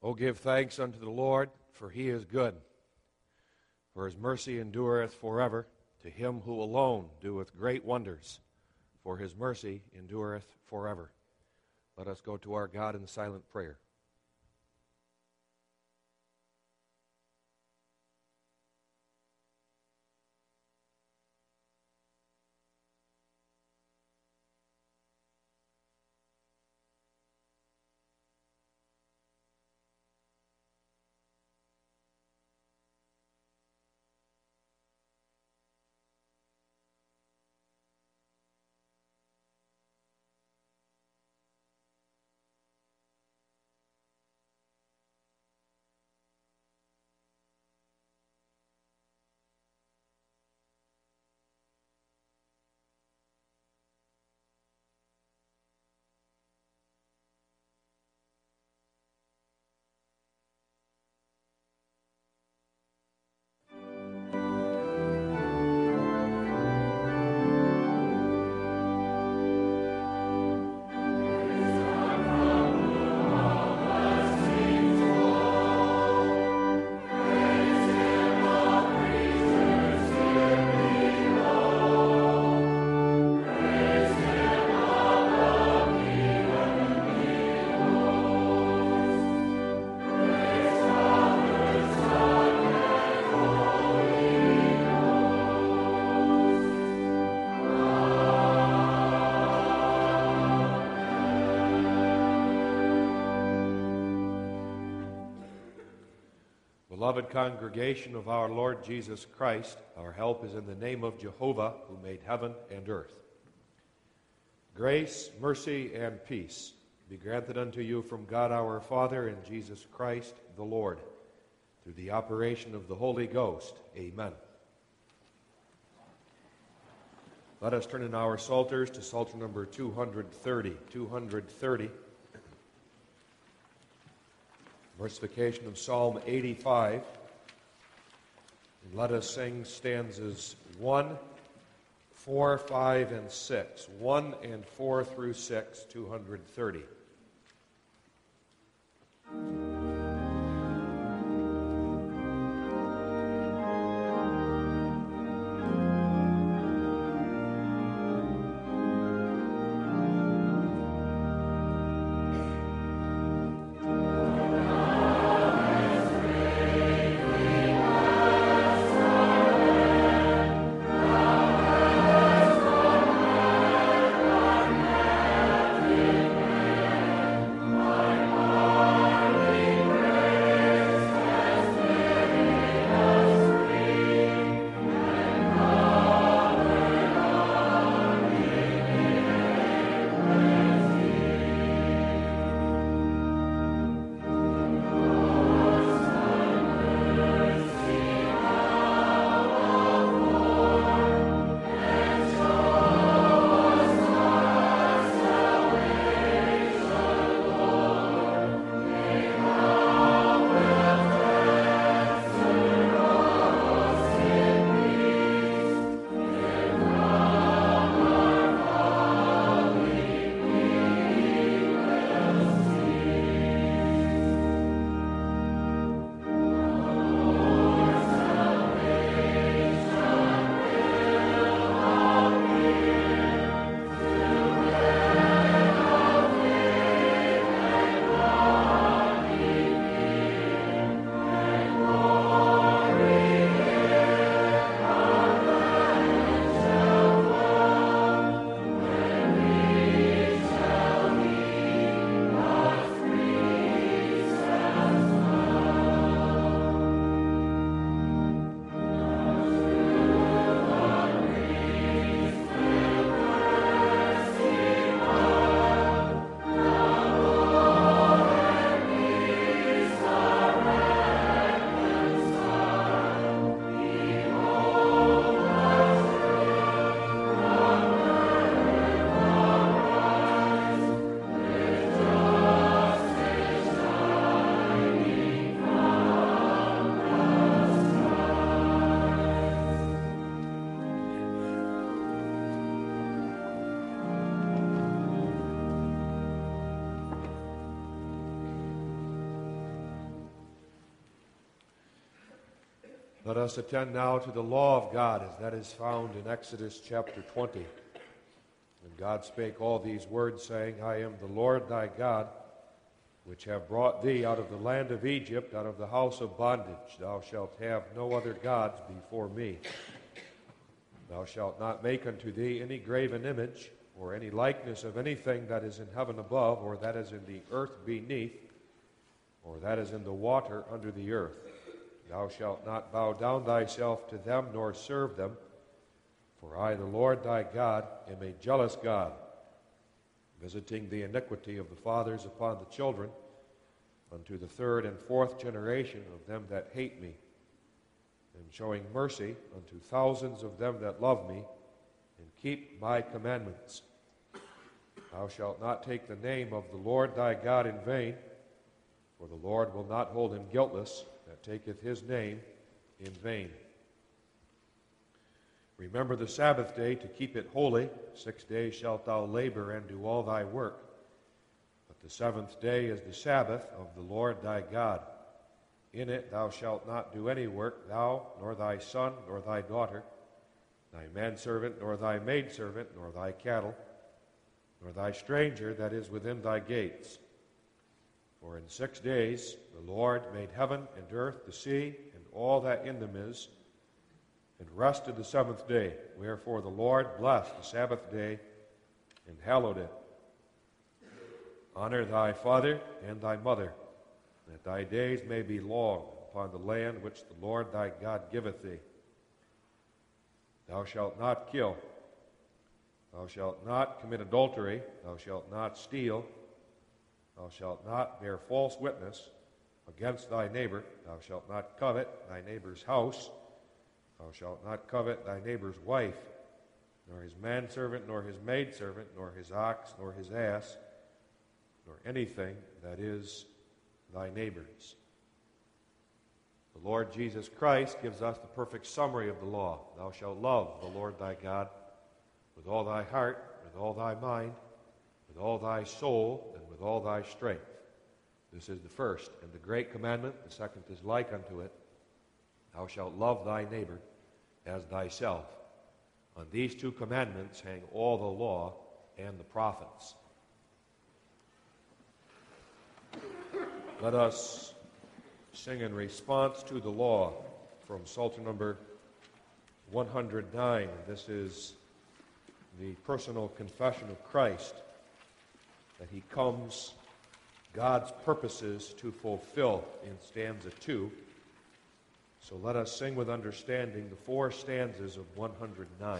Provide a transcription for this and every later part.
O give thanks unto the Lord, for he is good. For his mercy endureth forever. To him who alone doeth great wonders, for his mercy endureth forever. Let us go to our God in silent prayer. Beloved congregation of our Lord Jesus Christ, our help is in the name of Jehovah, who made heaven and earth. Grace, mercy, and peace be granted unto you from God our Father and Jesus Christ the Lord, through the operation of the Holy Ghost. Amen. Let us turn in our psalters to Psalter number 230. 230. Versification of Psalm 85. And let us sing stanzas 1, 4, 5, and 6. 1 and 4 through 6, 230. Let us attend now to the law of God, as that is found in Exodus chapter 20. And God spake all these words, saying, I am the Lord thy God, which have brought thee out of the land of Egypt, out of the house of bondage. Thou shalt have no other gods before me. Thou shalt not make unto thee any graven image, or any likeness of anything that is in heaven above, or that is in the earth beneath, or that is in the water under the earth. Thou shalt not bow down thyself to them, nor serve them. For I, the Lord thy God, am a jealous God, visiting the iniquity of the fathers upon the children, unto the third and fourth generation of them that hate me, and showing mercy unto thousands of them that love me, and keep my commandments. Thou shalt not take the name of the Lord thy God in vain, for the Lord will not hold him guiltless that taketh his name in vain. Remember the Sabbath day to keep it holy. 6 days shalt thou labor and do all thy work. But the seventh day is the Sabbath of the Lord thy God. In it thou shalt not do any work, thou, nor thy son, nor thy daughter, thy manservant, nor thy maidservant, nor thy cattle, nor thy stranger that is within thy gates. For in 6 days the Lord made heaven and earth, the sea, and all that in them is, and rested the seventh day. Wherefore the Lord blessed the Sabbath day and hallowed it. Honor thy father and thy mother, that thy days may be long upon the land which the Lord thy God giveth thee. Thou shalt not kill. Thou shalt not commit adultery. Thou shalt not steal. Thou shalt not bear false witness against thy neighbor. Thou shalt not covet thy neighbor's house. Thou shalt not covet thy neighbor's wife, nor his manservant, nor his maidservant, nor his ox, nor his ass, nor anything that is thy neighbor's. The Lord Jesus Christ gives us the perfect summary of the law. Thou shalt love the Lord thy God with all thy heart, with all thy mind, with all thy soul, and with all thy strength. This is the first and the great commandment. The second is like unto it. Thou shalt love thy neighbor as thyself. On these two commandments hang all the law and the prophets. Let us sing in response to the law from Psalter number 109. This is the personal confession of Christ, that he comes God's purposes to fulfill in stanza 2. So let us sing with understanding the 4 stanzas of 109.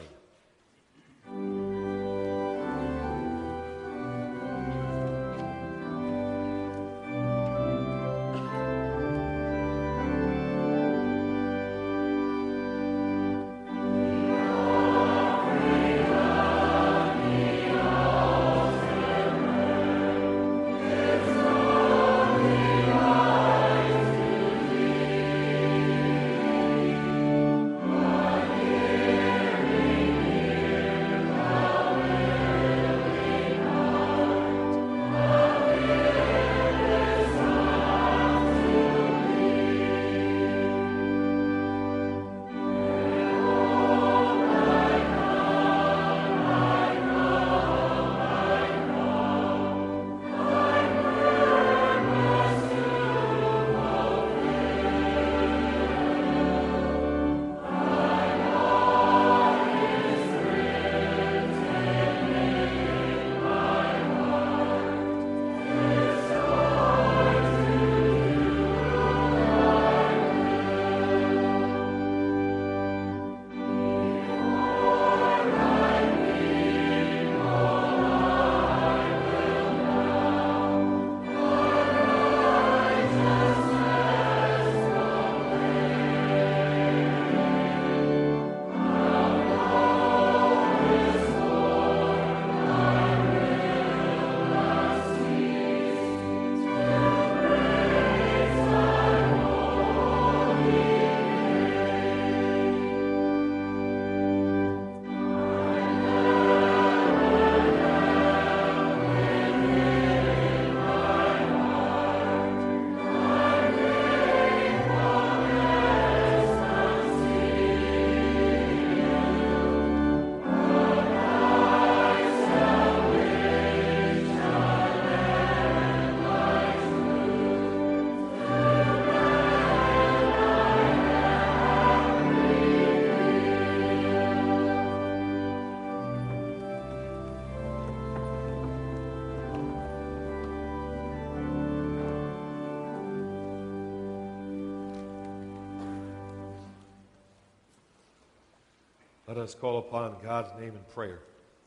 Let us call upon God's name in prayer.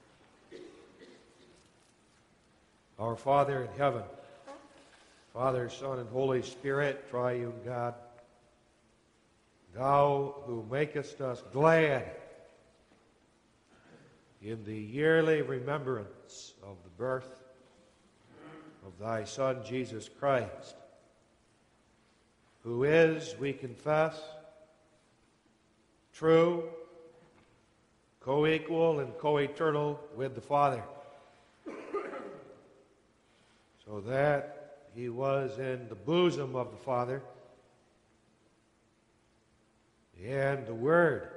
Our Father in heaven, Father, Son, and Holy Spirit, triune God, Thou who makest us glad in the yearly remembrance of the birth of Thy Son, Jesus Christ, who is, we confess, true, co-equal, and co-eternal with the Father, so that He was in the bosom of the Father, and the Word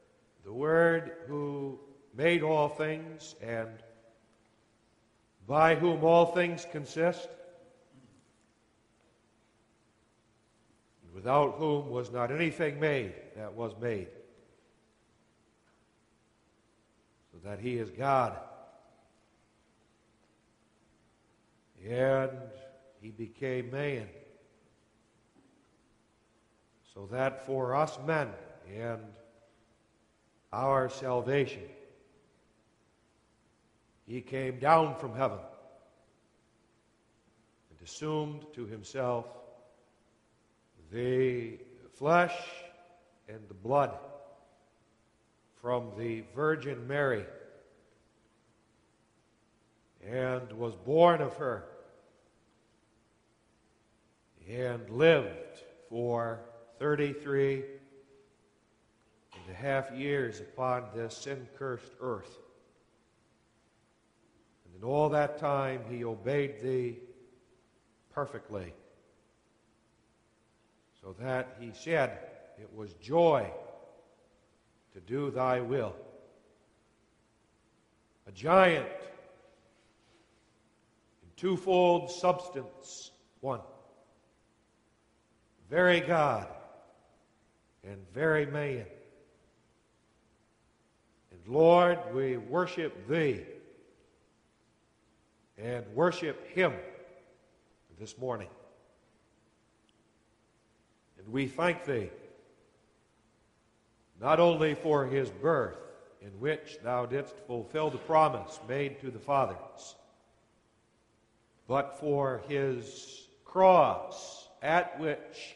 who made all things and by whom all things consist, and without whom was not anything made that was made, so that He is God. And He became man, so that for us men and our salvation, He came down from heaven and assumed to Himself the flesh and the blood from the Virgin Mary, and was born of her, and lived for 33 and a half years upon this sin-cursed earth. And in all that time He obeyed Thee perfectly, so that He said it was joy to do Thy will. A giant in twofold substance, one. Very God and very man. And Lord, we worship Thee and worship Him this morning. And we thank Thee not only for His birth, in which Thou didst fulfill the promise made to the fathers, but for His cross, at which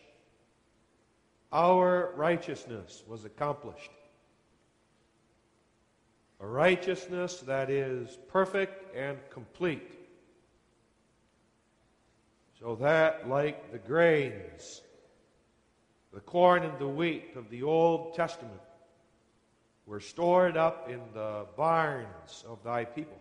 our righteousness was accomplished. A righteousness that is perfect and complete, so that, like the grains, the corn and the wheat of the Old Testament were stored up in the barns of Thy people,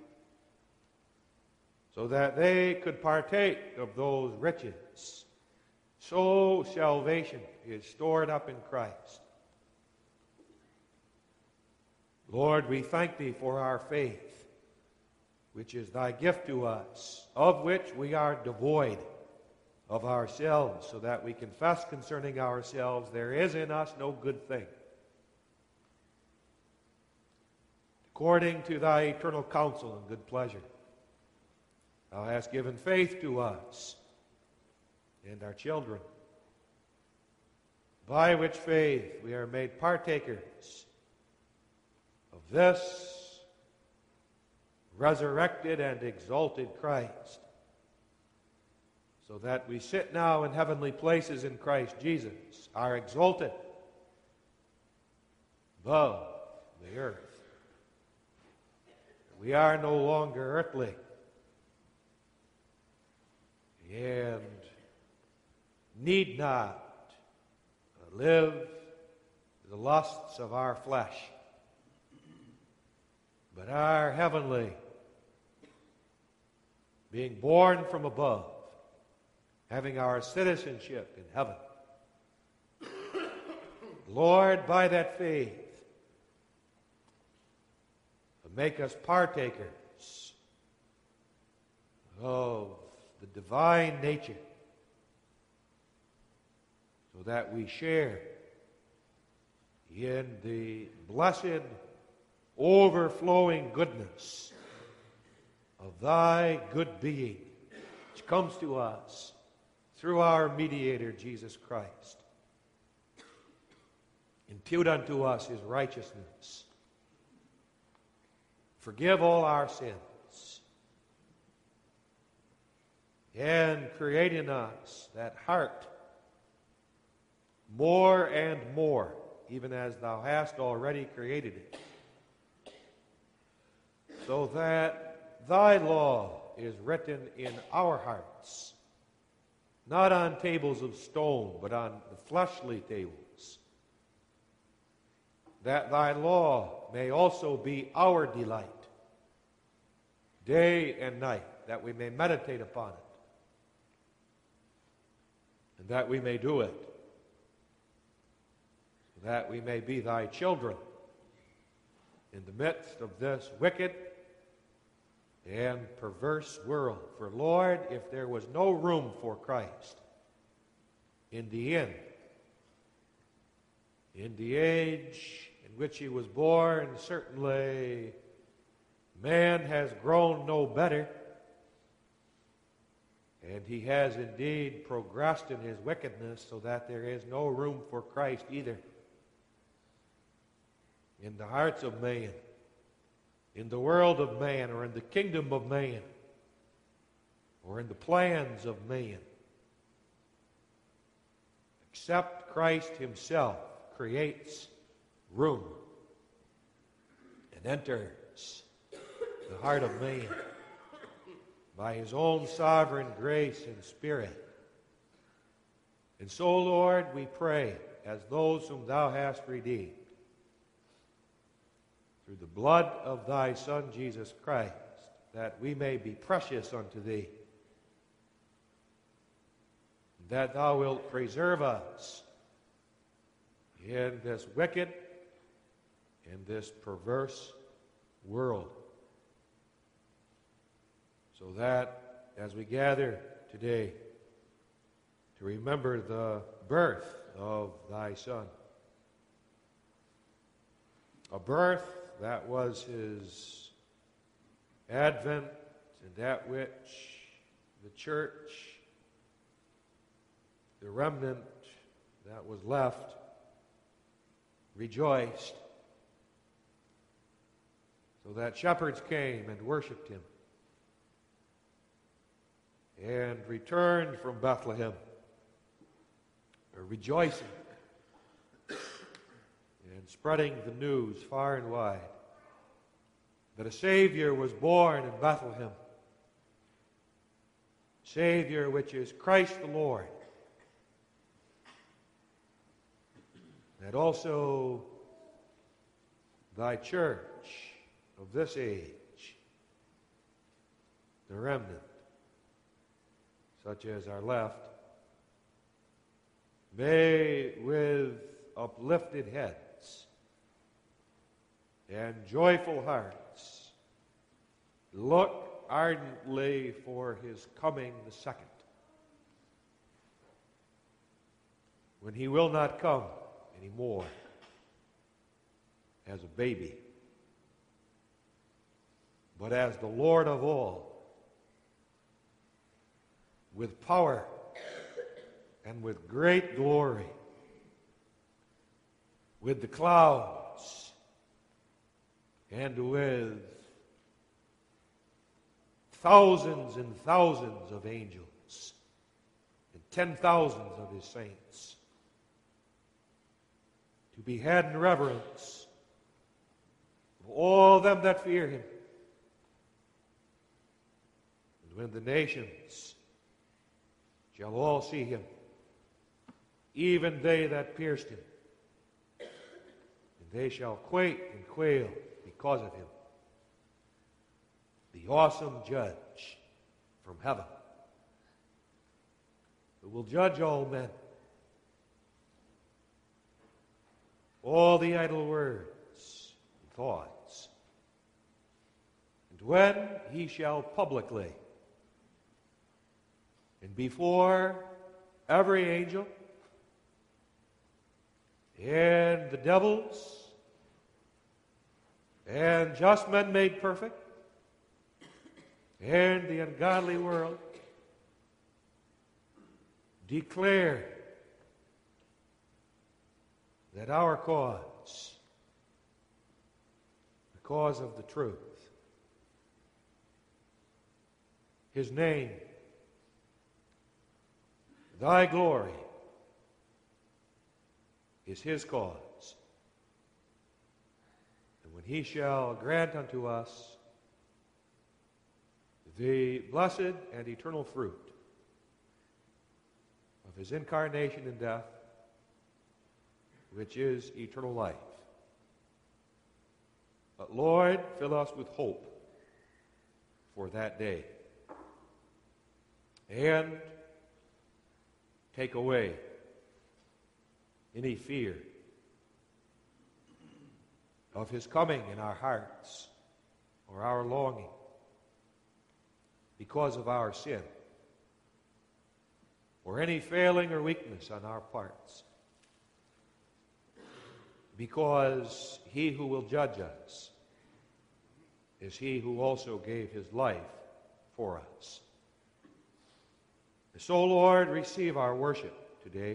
so that they could partake of those riches, so salvation is stored up in Christ. Lord, we thank Thee for our faith, which is Thy gift to us, of which we are devoid of ourselves, so that we confess concerning ourselves, there is in us no good thing. According to Thy eternal counsel and good pleasure, Thou hast given faith to us and our children, by which faith we are made partakers of this resurrected and exalted Christ, so that we sit now in heavenly places in Christ Jesus, are exalted above the earth. We are no longer earthly, and need not live the lusts of our flesh, but are heavenly, being born from above, having our citizenship in heaven. Lord, by that faith, make us partakers of the divine nature, so that we share in the blessed, overflowing goodness of Thy good being, which comes to us through our mediator, Jesus Christ. Impute unto us His righteousness, forgive all our sins, and create in us that heart more and more, even as thou hast already created it, so that thy law is written in our hearts, not on tables of stone, but on the fleshly tables, that thy law may also be our delight, day and night, that we may meditate upon it, and that we may do it, so that we may be thy children in the midst of this wicked and perverse world. For, Lord, if there was no room for Christ in the end, in the age in which he was born, certainly man has grown no better, and he has indeed progressed in his wickedness, so that there is no room for Christ either in the hearts of man, in the world of man, or in the kingdom of man, or in the plans of man, except Christ himself creates room and enters the heart of man by his own sovereign grace and Spirit. And so, Lord, we pray, as those whom thou hast redeemed, through the blood of thy Son, Jesus Christ, that we may be precious unto thee, that thou wilt preserve us in this wicked and this perverse world, so that as we gather today to remember the birth of thy Son, a birth that was his advent, and at which the church, the remnant that was left, rejoiced, so that shepherds came and worshipped him and returned from Bethlehem, rejoicing and spreading the news far and wide that a Savior was born in Bethlehem, Savior which is Christ the Lord, that also thy church of this age, the remnant, such as are left, may with uplifted heads and joyful hearts look ardently for his coming the second, when he will not come anymore as a baby, but as the Lord of all, with power and with great glory, with the clouds and with thousands and thousands of angels and 10,000s of his saints, to be had in reverence of all them that fear him. And when the nations shall all see him, even they that pierced him, and they shall quake and quail because of him, the awesome judge from heaven, who will judge all men, all the idle words and thoughts. And when he shall publicly, and before every angel and the devils and just men made perfect and the ungodly world, declare that our cause, the cause of the truth, his name, thy glory is his cause. And when he shall grant unto us the blessed and eternal fruit of his incarnation and death, which is eternal life. But Lord, fill us with hope for that day, and take away any fear of his coming in our hearts or our longing because of our sin, or any failing or weakness on our parts, because he who will judge us is he who also gave his life for us. So, Lord, receive our worship today.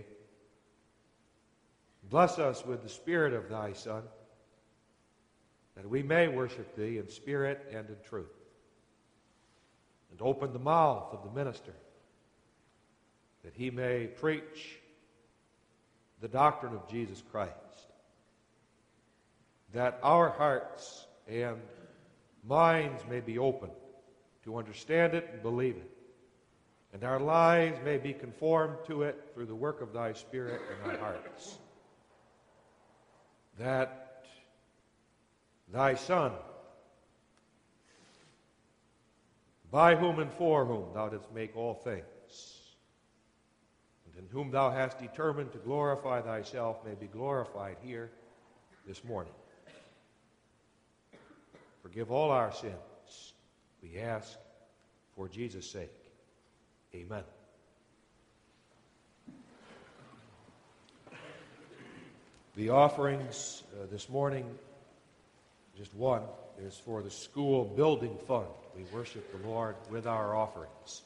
Bless us with the Spirit of thy Son, that we may worship thee in spirit and in truth. And open the mouth of the minister, that he may preach the doctrine of Jesus Christ, that our hearts and minds may be opened to understand it and believe it, and our lives may be conformed to it through the work of thy Spirit in our hearts, that thy Son, by whom and for whom thou didst make all things, and in whom thou hast determined to glorify thyself, may be glorified here this morning. Forgive all our sins, we ask, for Jesus' sake. Amen. The offerings this morning, just one, is for the school building fund. We worship the Lord with our offerings.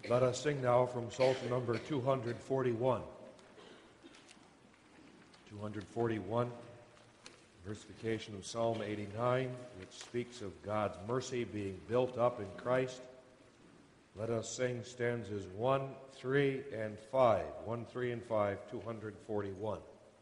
Let us sing now from Psalter number 241. 241, versification of Psalm 89, which speaks of God's mercy being built up in Christ. Let us sing stanzas 1, 3, and 5. 1, 3, and 5, 241.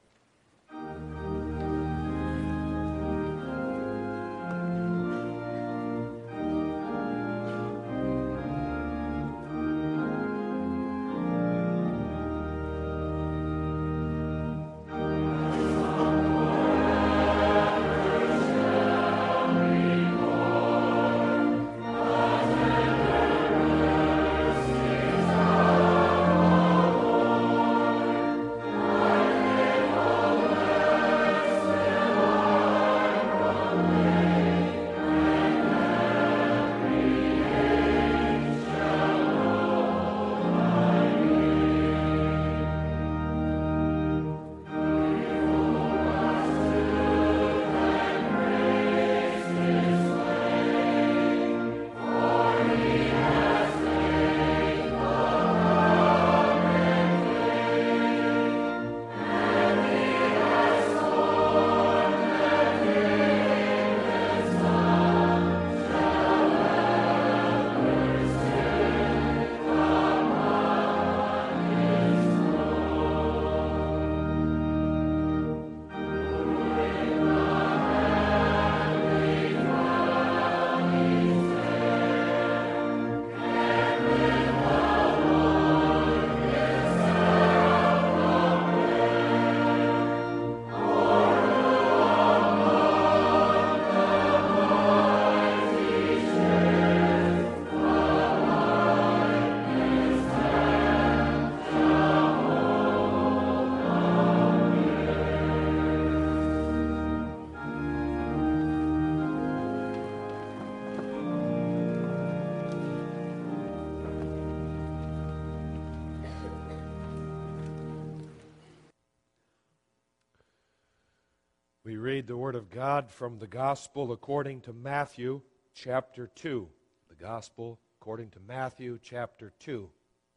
We read the Word of God from the Gospel according to Matthew, chapter 2. The Gospel according to Matthew, chapter 2.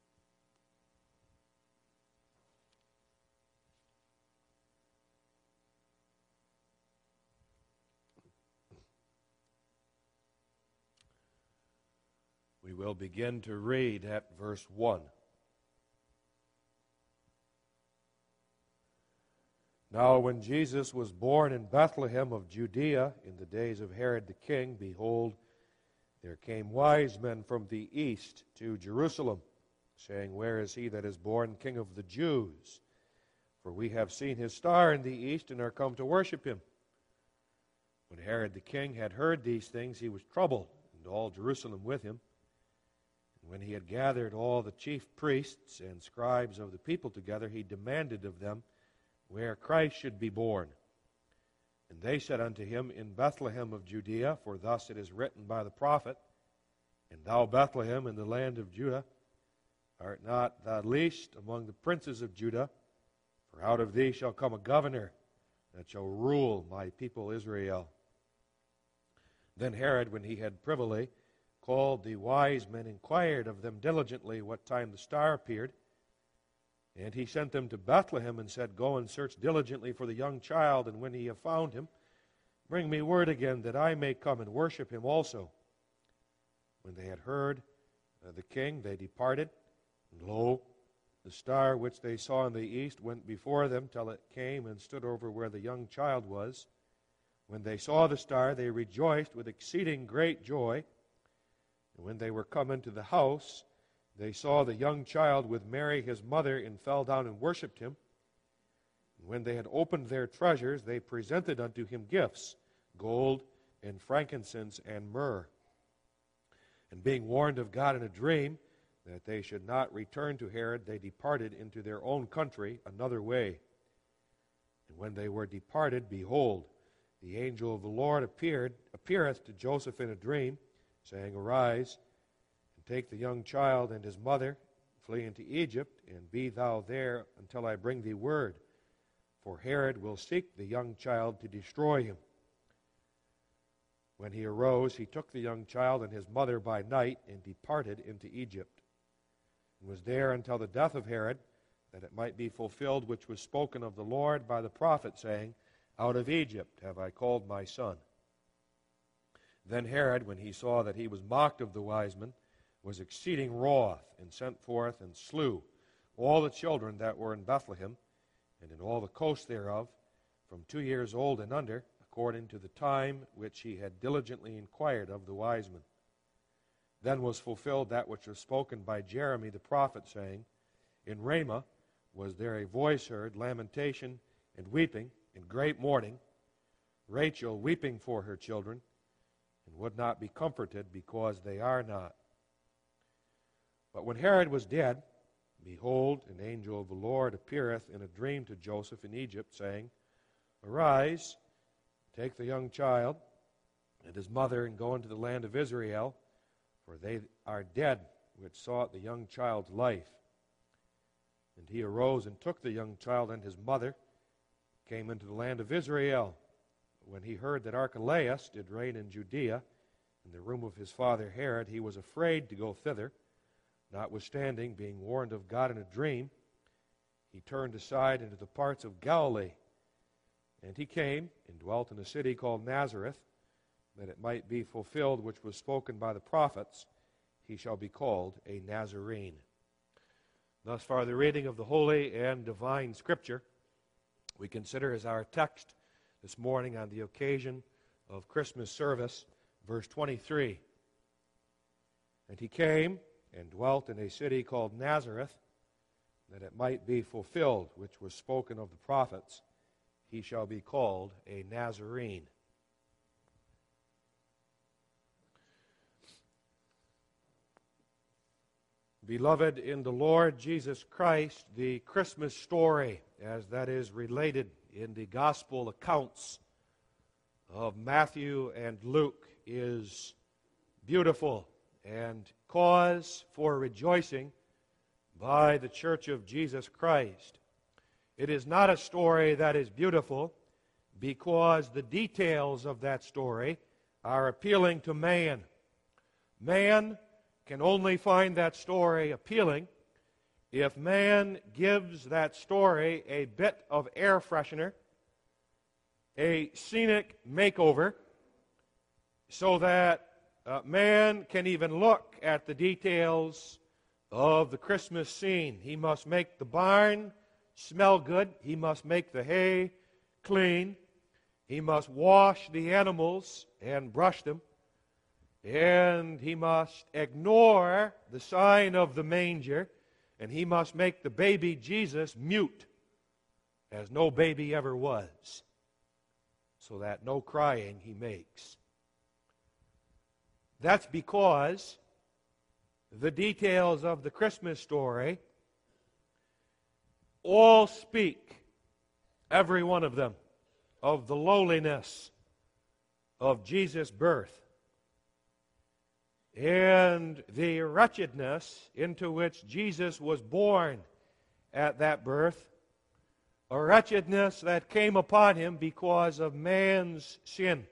We will begin to read at verse 1. Now when Jesus was born in Bethlehem of Judea in the days of Herod the king, behold, there came wise men from the east to Jerusalem, saying, Where is he that is born King of the Jews? For we have seen his star in the east and are come to worship him. When Herod the king had heard these things, he was troubled, and all Jerusalem with him. And when he had gathered all the chief priests and scribes of the people together, he demanded of them where Christ should be born. And they said unto him, In Bethlehem of Judea, for thus it is written by the prophet, And thou, Bethlehem, in the land of Judah, art not thou least among the princes of Judah, for out of thee shall come a governor that shall rule my people Israel. Then Herod, when he had privily called the wise men, inquired of them diligently what time the star appeared. And he sent them to Bethlehem and said, Go and search diligently for the young child, and when ye have found him, bring me word again, that I may come and worship him also. When they had heard the king, they departed. And lo, the star which they saw in the east went before them till it came and stood over where the young child was. When they saw the star, they rejoiced with exceeding great joy. And when they were come into the house, they saw the young child with Mary his mother, and fell down and worshipped him. And when they had opened their treasures, they presented unto him gifts, gold and frankincense and myrrh. And being warned of God in a dream that they should not return to Herod, they departed into their own country another way. And when they were departed, behold, the angel of the Lord appeareth to Joseph in a dream, saying, Arise, take the young child and his mother, flee into Egypt, and be thou there until I bring thee word. For Herod will seek the young child to destroy him. When he arose, he took the young child and his mother by night and departed into Egypt. and was there until the death of Herod, that it might be fulfilled which was spoken of the Lord by the prophet, saying, Out of Egypt have I called my son. Then Herod, when he saw that he was mocked of the wise men, was exceeding wroth, and sent forth and slew all the children that were in Bethlehem, and in all the coast thereof, from 2 years old and under, according to the time which he had diligently inquired of the wise men. Then was fulfilled that which was spoken by Jeremy the prophet, saying, In Ramah was there a voice heard, lamentation and weeping, and great mourning, Rachel weeping for her children, and would not be comforted, because they are not. But when Herod was dead, behold, an angel of the Lord appeareth in a dream to Joseph in Egypt, saying, Arise, take the young child and his mother, and go into the land of Israel, for they are dead which sought the young child's life. And he arose and took the young child and his mother, came into the land of Israel. When he heard that Archelaus did reign in Judea, in the room of his father Herod, he was afraid to go thither. Notwithstanding, being warned of God in a dream, he turned aside into the parts of Galilee. And he came and dwelt in a city called Nazareth, that it might be fulfilled which was spoken by the prophets, He shall be called a Nazarene. Thus far the reading of the Holy and Divine Scripture we consider as our text this morning on the occasion of Christmas service, verse 23. And he came and dwelt in a city called Nazareth, that it might be fulfilled which was spoken of the prophets, He shall be called a Nazarene. Beloved in the Lord Jesus Christ, the Christmas story, as that is related in the gospel accounts of Matthew and Luke, is beautiful and cause for rejoicing by the Church of Jesus Christ. It is not a story that is beautiful because the details of that story are appealing to man. Man can only find that story appealing if man gives that story a bit of air freshener, a scenic makeover, so that man can even look at the details of the Christmas scene. He must make the barn smell good. He must make the hay clean. He must wash the animals and brush them. And he must ignore the sign of the manger, and he must make the baby Jesus mute, as no baby ever was, so that no crying he makes. That's because the details of the Christmas story all speak, every one of them, of the lowliness of Jesus' birth and the wretchedness into which Jesus was born at that birth, a wretchedness that came upon him because of man's sin.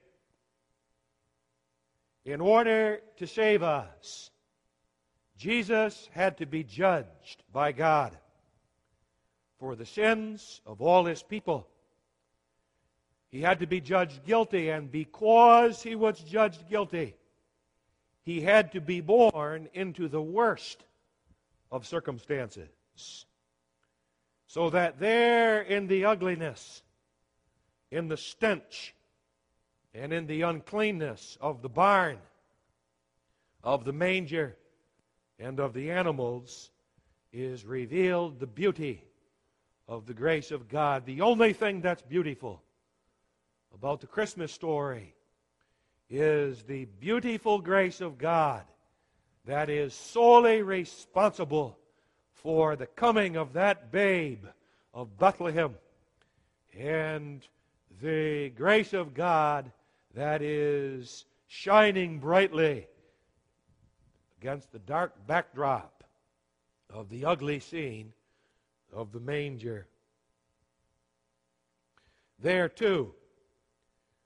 In order to save us, Jesus had to be judged by God for the sins of all His people. He had to be judged guilty, and because He was judged guilty, He had to be born into the worst of circumstances, so that there in the ugliness, in the stench, and in the uncleanness of the barn, of the manger, and of the animals, is revealed the beauty of the grace of God. The only thing that's beautiful about the Christmas story is the beautiful grace of God that is solely responsible for the coming of that babe of Bethlehem, and the grace of God that is shining brightly against the dark backdrop of the ugly scene of the manger. There too,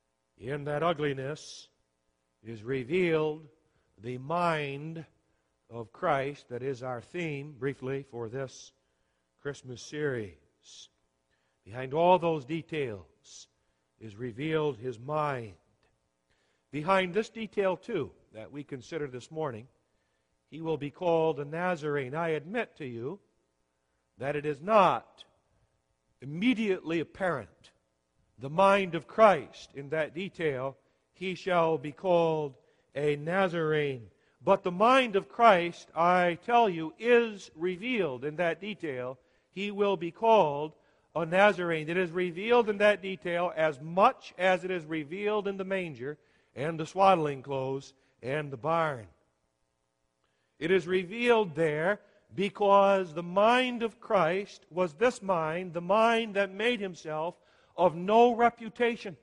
in that ugliness, is revealed the mind of Christ that is our theme, briefly, for this Christmas series. Behind all those details is revealed His mind. Behind this detail, too, that we consider this morning, He will be called a Nazarene. I admit to you that it is not immediately apparent the mind of Christ in that detail. He shall be called a Nazarene. But the mind of Christ, I tell you, is revealed in that detail. He will be called a Nazarene. It is revealed in that detail as much as it is revealed in the manger and the swaddling clothes and the barn. It is revealed there because the mind of Christ was this mind, the mind that made Himself of no reputation.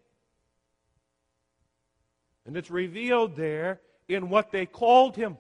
And it's revealed there in what they called Him.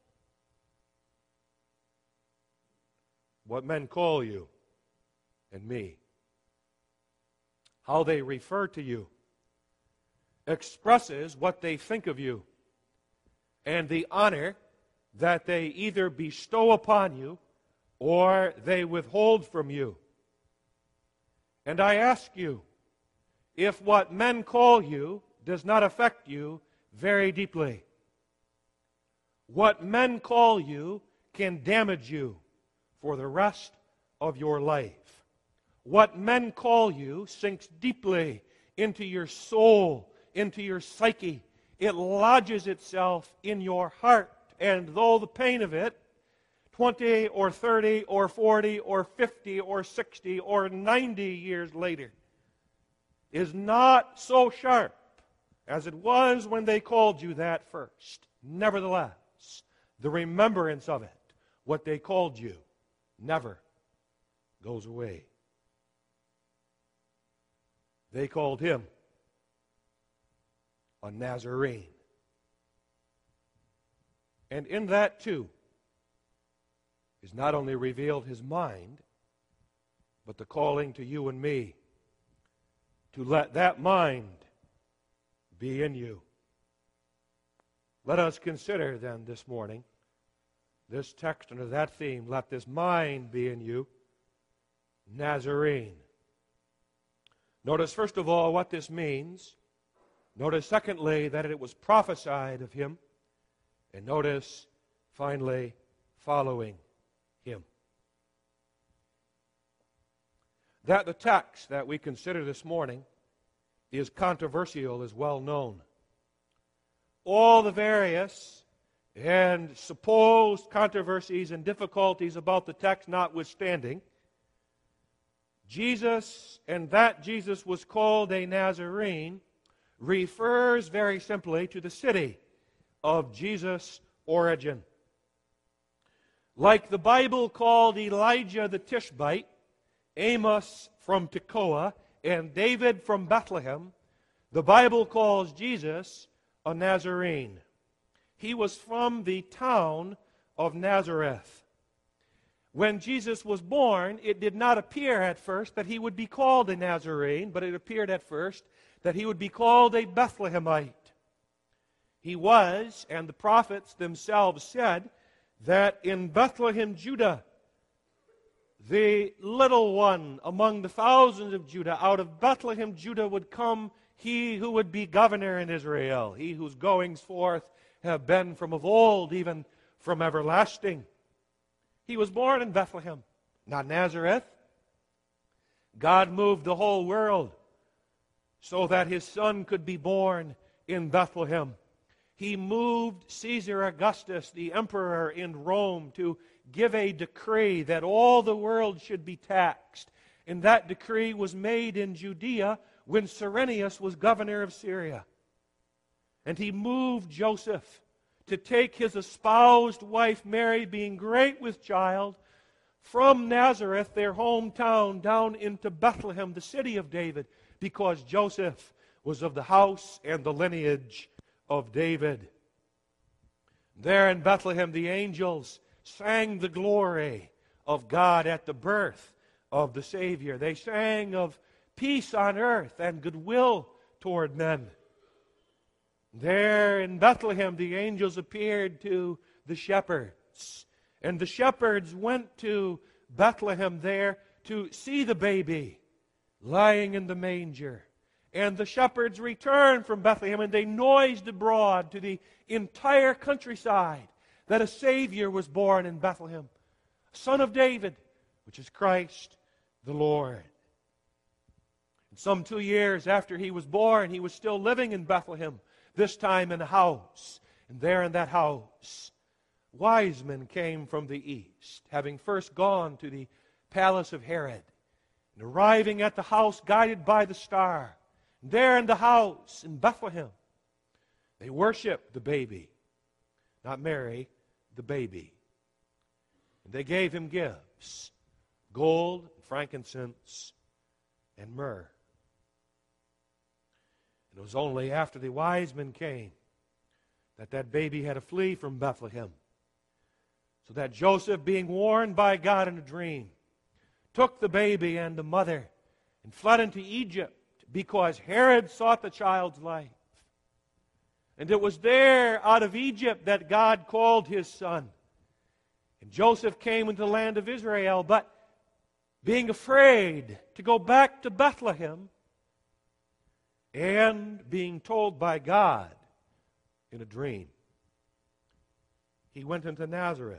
What men call you and me. How they refer to you expresses what they think of you and the honor that they either bestow upon you or they withhold from you. And I ask you, if what men call you does not affect you very deeply, what men call you can damage you for the rest of your life. What men call you sinks deeply into your soul, into your psyche. It lodges itself in your heart. And though the pain of it, 20 or 30 or 40 or 50 or 60 or 90 years later, is not so sharp as it was when they called you that first, nevertheless, the remembrance of it, what they called you, never goes away. They called Him a Nazarene. And in that, too, is not only revealed His mind, but the calling to you and me to let that mind be in you. Let us consider then this morning this text under that theme, let this mind be in you, Nazarene. Notice first of all what this means. Notice secondly that it was prophesied of Him. And notice finally following Him. That the text that we consider this morning is controversial is well known. All the various and supposed controversies and difficulties about the text notwithstanding, Jesus, and that Jesus was called a Nazarene, refers very simply to the city of Jesus' origin. Like the Bible called Elijah the Tishbite, Amos from Tekoa, and David from Bethlehem, the Bible calls Jesus a Nazarene. He was from the town of Nazareth. When Jesus was born, it did not appear at first that He would be called a Nazarene, but it appeared at first that He would be called a Bethlehemite. He was, and the prophets themselves said, that in Bethlehem, Judah, the little one among the thousands of Judah, out of Bethlehem, Judah, would come He who would be governor in Israel, He whose goings forth have been from of old, even from everlasting. He was born in Bethlehem, not Nazareth. God moved the whole world so that His Son could be born in Bethlehem. He moved Caesar Augustus, the emperor in Rome, to give a decree that all the world should be taxed. And that decree was made in Judea when Cyrenius was governor of Syria. And He moved Joseph to take his espoused wife Mary, being great with child, from Nazareth, their hometown, down into Bethlehem, the city of David, because Joseph was of the house and the lineage of David. There in Bethlehem, the angels sang the glory of God at the birth of the Savior. They sang of peace on earth and goodwill toward men. There in Bethlehem, the angels appeared to the shepherd shepherds. And the shepherds went to Bethlehem there to see the baby lying in the manger. And the shepherds returned from Bethlehem, and they noised abroad to the entire countryside that a Savior was born in Bethlehem, a son of David, which is Christ the Lord. And some 2 years after he was born, he was still living in Bethlehem, this time in a house. And there in that house, wise men came from the east, having first gone to the palace of Herod, and arriving at the house guided by the star. And there in the house in Bethlehem, they worshiped the baby, not Mary, the baby. And they gave him gifts, gold, frankincense, and myrrh. And it was only after the wise men came that baby had to flee from Bethlehem. So that Joseph, being warned by God in a dream, took the baby and the mother and fled into Egypt because Herod sought the child's life. And it was there, out of Egypt, that God called his son. And Joseph came into the land of Israel, but being afraid to go back to Bethlehem, and being told by God in a dream, he went into Nazareth.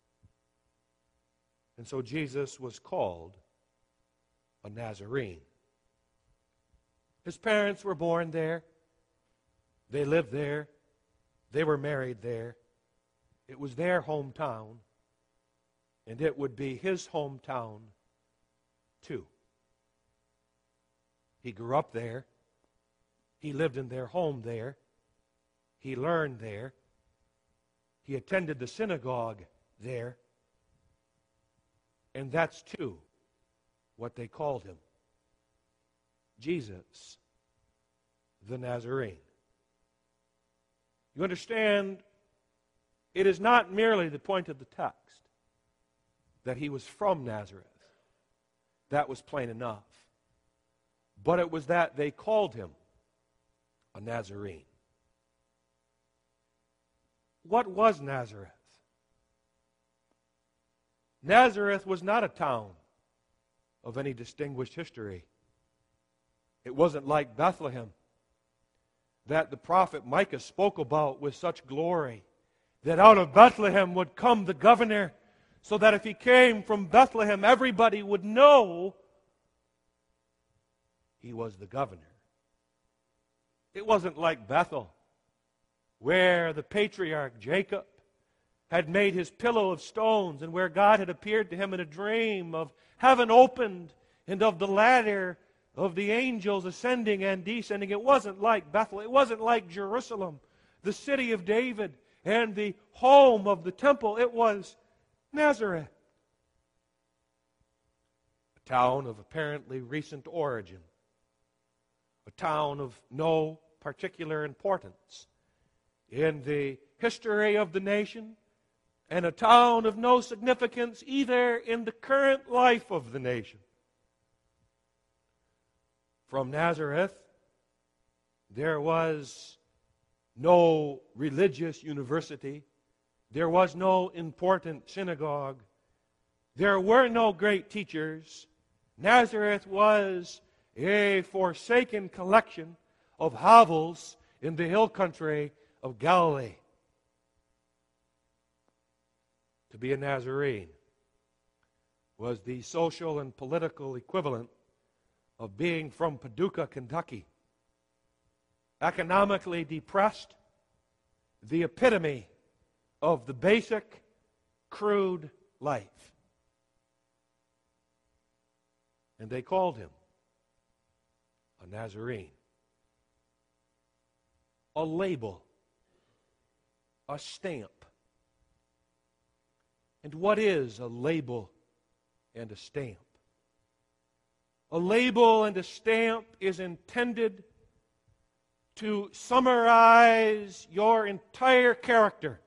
And so Jesus was called a Nazarene. His parents were born there. They lived there. They were married there. It was their hometown. And it would be his hometown too. He grew up there. He lived in their home there. He learned there. He attended the synagogue there. And that's too what they called him. Jesus, the Nazarene. You understand, it is not merely the point of the text that he was from Nazareth. That was plain enough. But it was that they called him a Nazarene. What was Nazareth? Nazareth was not a town of any distinguished history. It wasn't like Bethlehem that the prophet Micah spoke about with such glory, that out of Bethlehem would come the governor, so that if he came from Bethlehem, everybody would know he was the governor. It wasn't like Bethel, where the patriarch Jacob had made his pillow of stones, and where God had appeared to him in a dream of heaven opened and of the ladder of the angels ascending and descending. It wasn't like Bethel. It wasn't like Jerusalem, the city of David and the home of the temple. It was Nazareth, a town of apparently recent origin, a town of no particular importance in the history of the nation, and a town of no significance either in the current life of the nation. From Nazareth, there was no religious university. There was no important synagogue. There were no great teachers. Nazareth was a forsaken collection of hovels in the hill country of Galilee. To be a Nazarene was the social and political equivalent of being from Paducah, Kentucky. Economically depressed, the epitome of the basic, crude life. And they called him a Nazarene. A label, a stamp. And what is a label and a stamp? A label and a stamp is intended to summarize your entire character,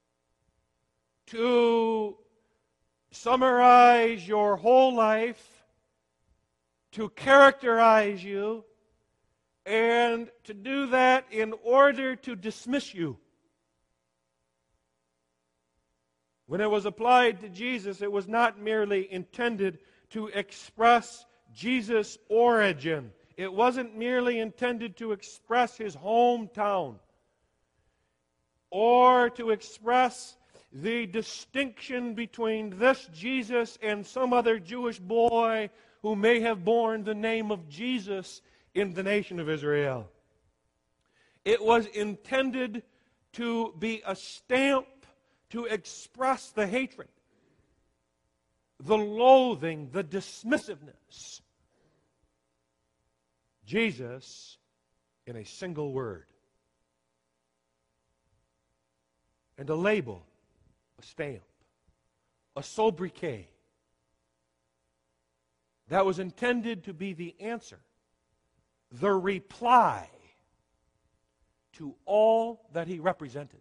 to summarize your whole life, to characterize you, and to do that in order to dismiss you When it was applied to Jesus, it was not merely intended to express Jesus' origin. It wasn't merely intended to express his hometown or to express the distinction between this Jesus and some other Jewish boy who may have borne the name of Jesus in the nation of Israel. It was intended to be a stamp to express the hatred, the loathing, the dismissiveness. Jesus in a single word. And a label, a stamp, a sobriquet. That was intended to be the answer, the reply to all that he represented.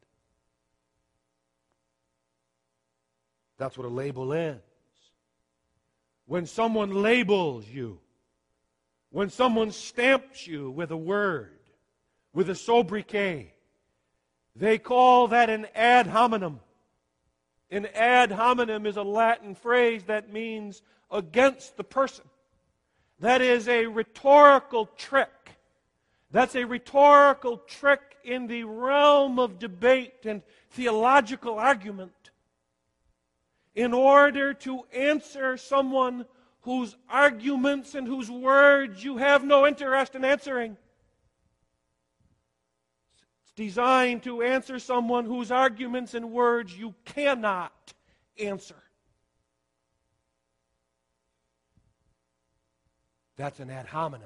That's what a label is. When someone labels you, when someone stamps you with a word, with a sobriquet, they call that an ad hominem. An ad hominem is a Latin phrase that means against the person. That is a rhetorical trick. That's a rhetorical trick in the realm of debate and theological argument in order to answer someone whose arguments and whose words you have no interest in answering. It's designed to answer someone whose arguments and words you cannot answer. That's an ad hominem.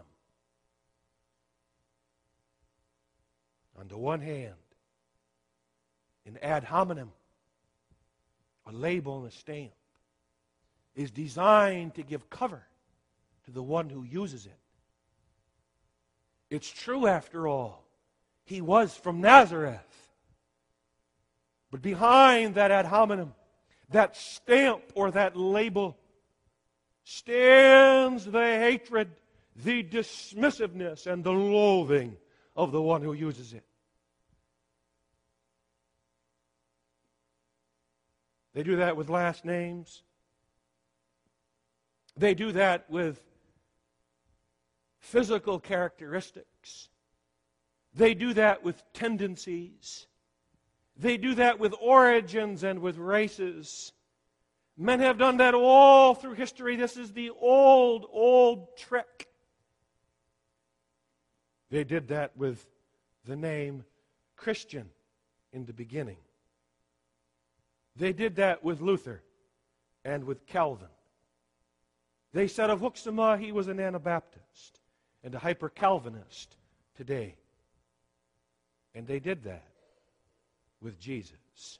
On the one hand, an ad hominem, a label and a stamp, is designed to give cover to the one who uses it. It's true, after all. He was from Nazareth. But behind that ad hominem, that stamp or that label, stands the hatred, the dismissiveness, and the loathing of the one who uses it. They do that with last names. They do that with physical characteristics. They do that with tendencies. They do that with origins and with races. Men have done that all through history. This is the old trick. They did that with the name Christian in the beginning. They did that with Luther and with Calvin. They said of Hoeksema he was an Anabaptist and a hyper-Calvinist today. And they did that with Jesus.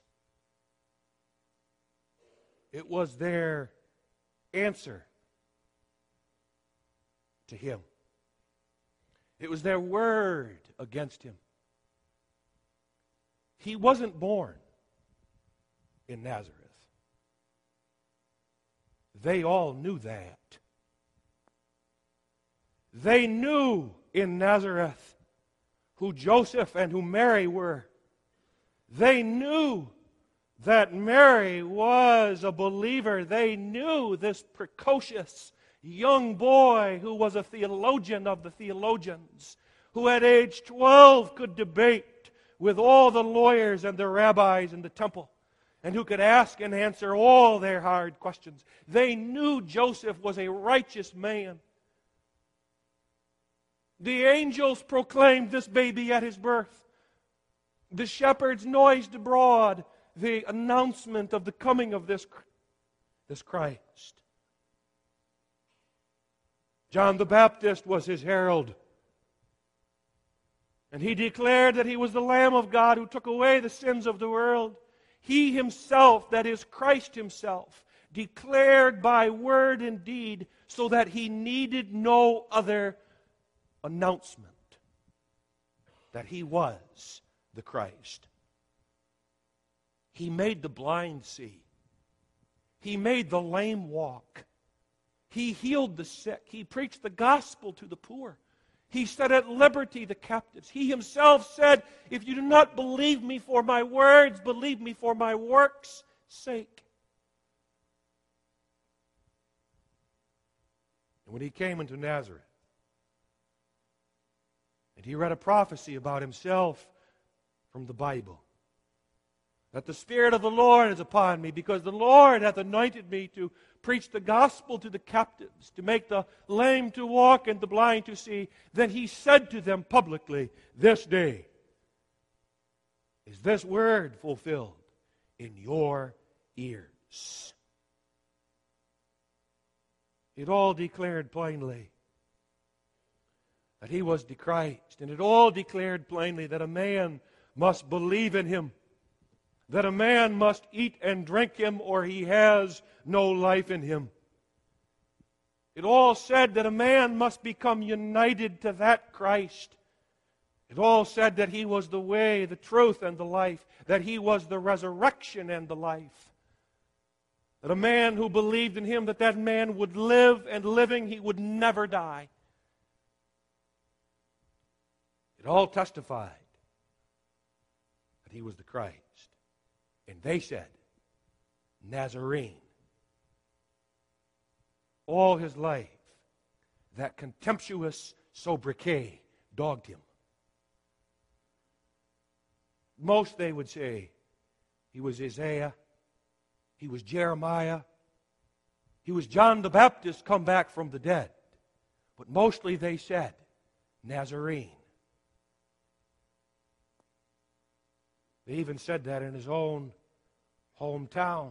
It was their answer to him. It was their word against him. He wasn't born in Nazareth. They all knew that. They knew in Nazareth who Joseph and who Mary were. They knew that Mary was a believer. They knew this precocious young boy who was a theologian of the theologians, who at age 12 could debate with all the lawyers and the rabbis in the temple, and who could ask and answer all their hard questions. They knew Joseph was a righteous man. The angels proclaimed this baby at his birth. The shepherds noised abroad the announcement of the coming of this Christ. John the Baptist was his herald. And he declared that he was the Lamb of God who took away the sins of the world. He himself, that is Christ himself, declared by word and deed so that he needed no other announcement that he was the Christ. He made the blind see. He made the lame walk. He healed the sick. He preached the gospel to the poor. He set at liberty the captives. He himself said, if you do not believe me for my words, believe me for my works. sake. And when he came into Nazareth, and he read a prophecy about himself from the Bible, that the Spirit of the Lord is upon me, because the Lord hath anointed me to preach the gospel to the captives, to make the lame to walk and the blind to see. Then he said to them publicly, this day is this word fulfilled in your ears. It all declared plainly that he was the Christ, and it all declared plainly that a man must believe in him, that a man must eat and drink him, or he has no life in him. It all said that a man must become united to that Christ. It all said that he was the way, the truth, and the life, that he was the resurrection and the life. That a man who believed in him, that that man would live, and living he would never die. It all testified that he was the Christ. And they said, Nazarene. All his life, that contemptuous sobriquet dogged him. Most, they would say, he was Isaiah, he was Jeremiah, he was John the Baptist come back from the dead. But mostly they said, Nazarene. They even said that in his own hometown.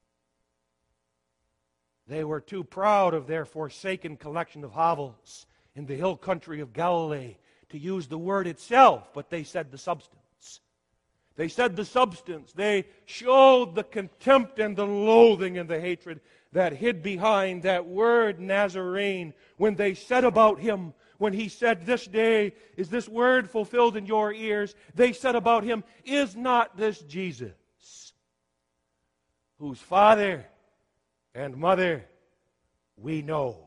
They were too proud of their forsaken collection of hovels in the hill country of Galilee to use the word itself, but they said the substance. They said the substance. They showed the contempt and the loathing and the hatred that hid behind that word Nazarene when they said about him, when he said, this day is this word fulfilled in your ears, they said about him, is not this Jesus, whose father and mother we know?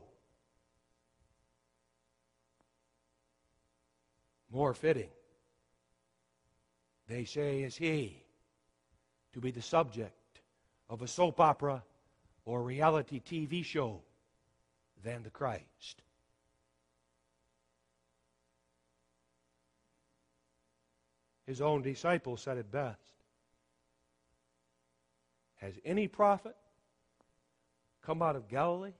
More fitting, they say, is he to be the subject of a soap opera or reality TV show than the Christ. His own disciples said it best. Has any prophet come out of Galilee?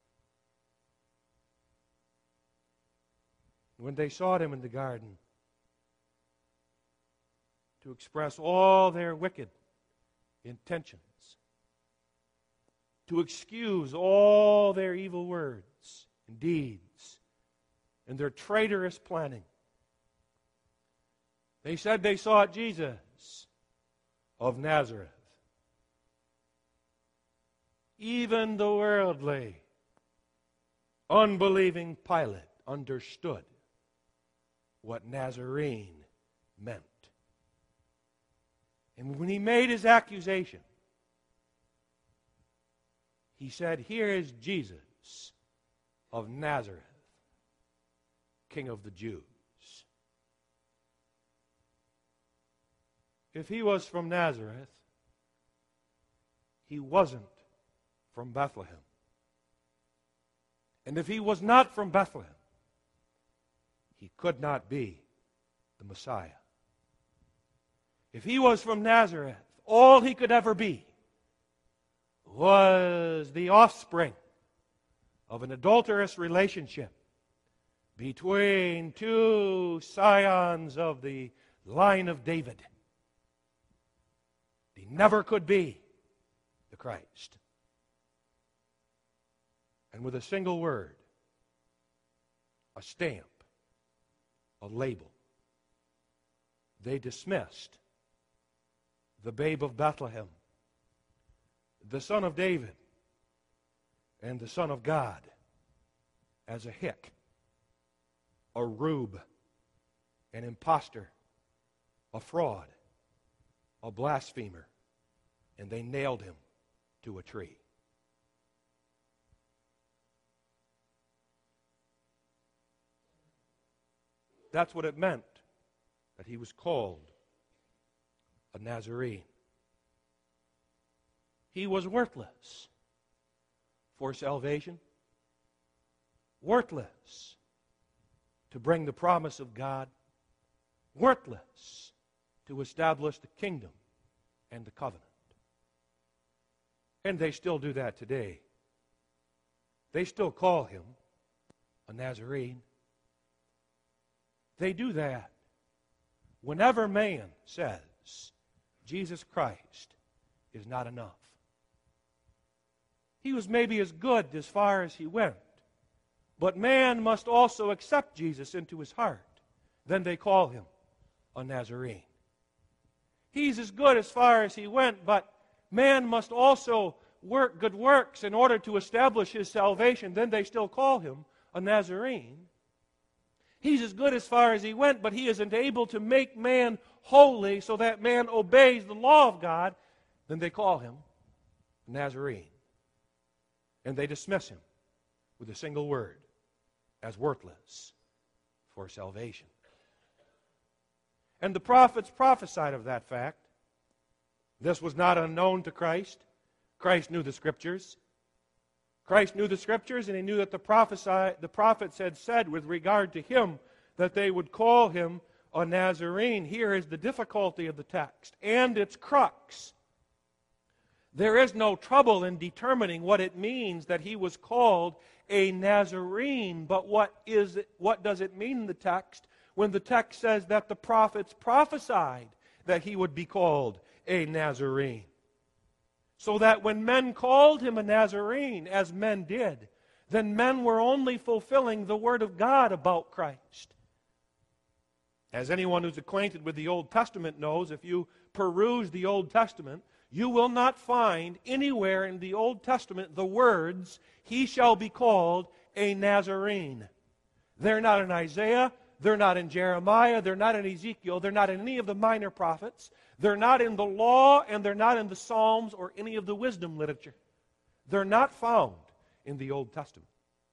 When they sought him in the garden to express all their wicked intentions, to excuse all their evil words and deeds and their traitorous planning, they said they sought Jesus of Nazareth. Even the worldly, unbelieving Pilate understood what Nazarene meant. And when he made his accusation, he said, here is Jesus of Nazareth, King of the Jews. If he was from Nazareth, he wasn't from Bethlehem. And if he was not from Bethlehem, he could not be the Messiah. If he was from Nazareth, all he could ever be was the offspring of an adulterous relationship between two scions of the line of David. He never could be the Christ. And with a single word, a stamp, a label, they dismissed the babe of Bethlehem, the son of David, and the Son of God as a hick, a rube, an imposter, a fraud, a blasphemer, and they nailed him to a tree. That's what it meant that he was called a Nazarene. he was worthless for salvation, worthless to bring the promise of God, worthless to establish the kingdom and the covenant. And they still do that today. They still call him a Nazarene. They do that whenever man says Jesus Christ is not enough. He was maybe as good as far as he went, but man must also accept Jesus into his heart. Then they call him a Nazarene. He's as good as far as he went, but man must also work good works in order to establish his salvation. Then they still call him a Nazarene. He's as good as far as he went, but he isn't able to make man holy so that man obeys the law of God. Then they call him a Nazarene. And they dismiss him with a single word as worthless for salvation. And the prophets prophesied of that fact. This was not unknown to Christ. Christ knew the Scriptures. Christ knew the Scriptures, and he knew that the prophets had said with regard to him that they would call him a Nazarene. Here is the difficulty of the text and its crux. There is no trouble in determining what it means that he was called a Nazarene, but what does it mean in the text when the text says that the prophets prophesied that he would be called a Nazarene? So that when men called him a Nazarene, as men did, then men were only fulfilling the Word of God about Christ. As anyone who's acquainted with the Old Testament knows, if you peruse the Old Testament, you will not find anywhere in the Old Testament the words, "He shall be called a Nazarene." They're not in Isaiah, they're not in Jeremiah, they're not in Ezekiel, they're not in any of the minor prophets, they're not in the law, and they're not in the Psalms or any of the wisdom literature. They're not found in the Old Testament.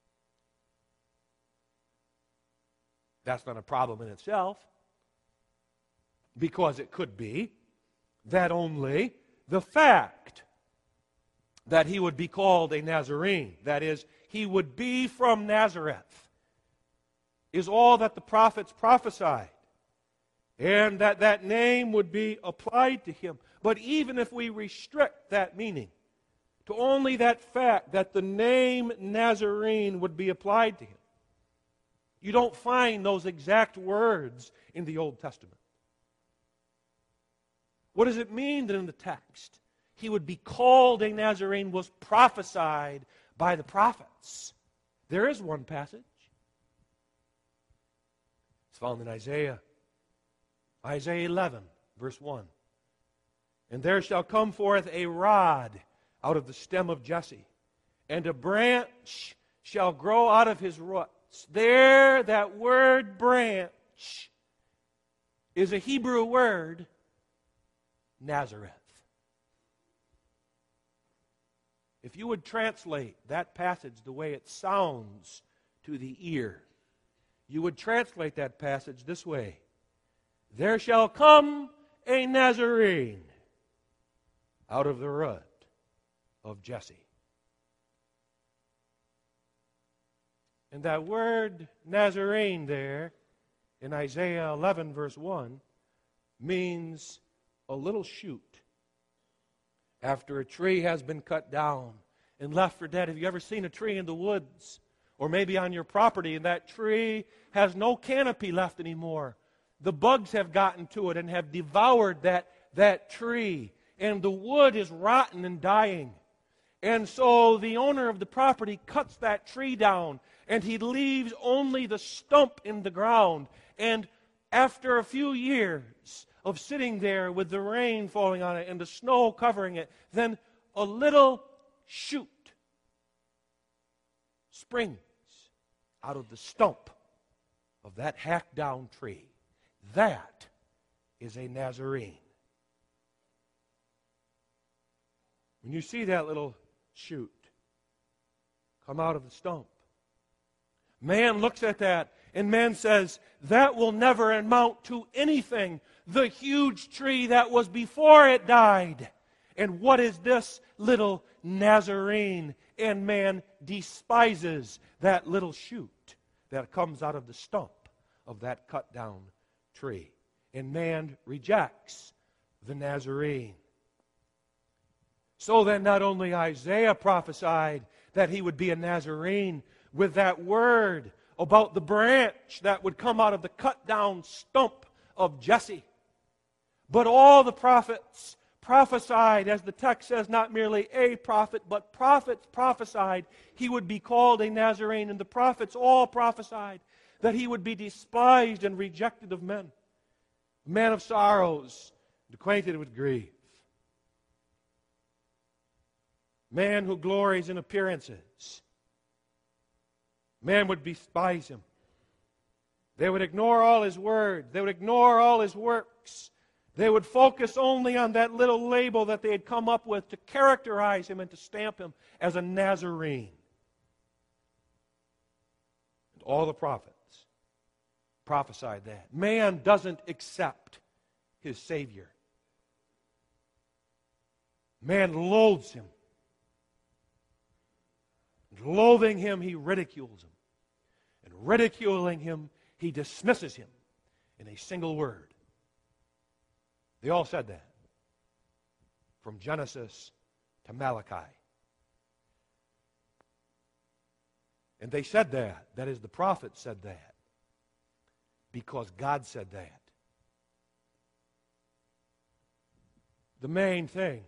That's not a problem in itself, because it could be that only the fact that he would be called a Nazarene, that is, he would be from Nazareth, is all that the prophets prophesied, and that name would be applied to him. But even if we restrict that meaning to only that fact that the name Nazarene would be applied to him, you don't find those exact words in the Old Testament. What does it mean that in the text he would be called a Nazarene was prophesied by the prophets? There is one passage. It's found in Isaiah 11, verse 1. "And there shall come forth a rod out of the stem of Jesse, and a branch shall grow out of his roots." There, that word branch is a Hebrew word, Nazareth. If you would translate that passage the way it sounds to the ear, you would translate that passage this way: "There shall come a Nazarene out of the root of Jesse." And that word Nazarene there in Isaiah 11 verse 1 means a little shoot after a tree has been cut down and left for dead. Have you ever seen a tree in the woods or maybe on your property and that tree has no canopy left anymore? The bugs have gotten to it and have devoured that tree, and the wood is rotten and dying. And so the owner of the property cuts that tree down, and he leaves only the stump in the ground. And after a few years of sitting there with the rain falling on it and the snow covering it, then a little shoot springs out of the stump of that hacked down tree. That is a Nazarene. When you see that little shoot come out of the stump, man looks at that and man says, that will never amount to anything. The huge tree that was before it died And what is this little Nazarene? And man despises that little shoot that comes out of the stump of that cut down tree. And man rejects the Nazarene. So then, not only Isaiah prophesied that he would be a Nazarene with that word about the branch that would come out of the cut down stump of Jesse, but all the prophets prophesied, as the text says, not merely a prophet, but prophets prophesied he would be called a Nazarene. And the prophets all prophesied that he would be despised and rejected of men, a man of sorrows, acquainted with grief, man who glories in appearances. Man would despise him. They would ignore all his words. They would ignore all his works. They would focus only on that little label that they had come up with to characterize him and to stamp him as a Nazarene. And all the prophets prophesied that. Man doesn't accept his Savior. Man loathes him. And loathing him, he ridicules him. And ridiculing him, he dismisses him in a single word. They all said that, from Genesis to Malachi. And they said that is, the prophet said that, because God said that. The main thing